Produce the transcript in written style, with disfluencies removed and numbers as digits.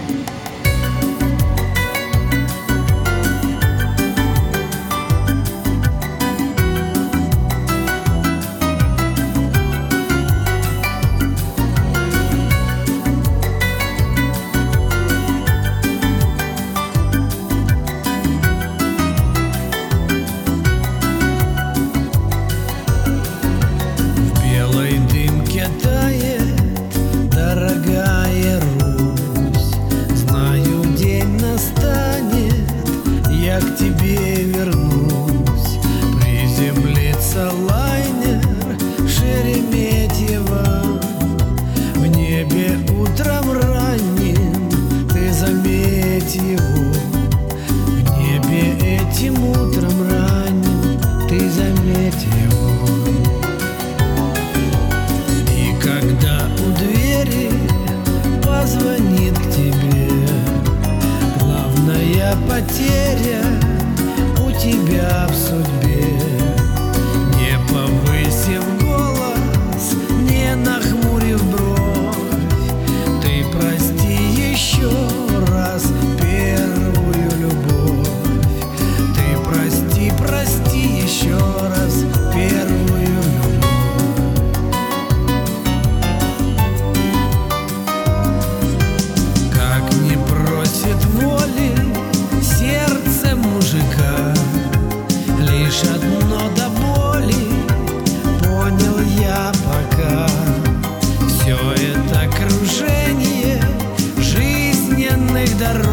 Я к тебе вернусь. Приземлится лайнер Шереметьево. В небе утром ранним ты заметь его. В небе этим утром ранним ты заметь его. И когда у двери позвонит к тебе главная потеря у тебя в судьбе, не повысив голос, не нахмурив бровь, ты прости еще раз первую любовь. Ты прости, прости еще раз первую любовь. Как не просит воли сердце мужика, лишь одно до боли понял я пока. Все это кружение жизненных дорог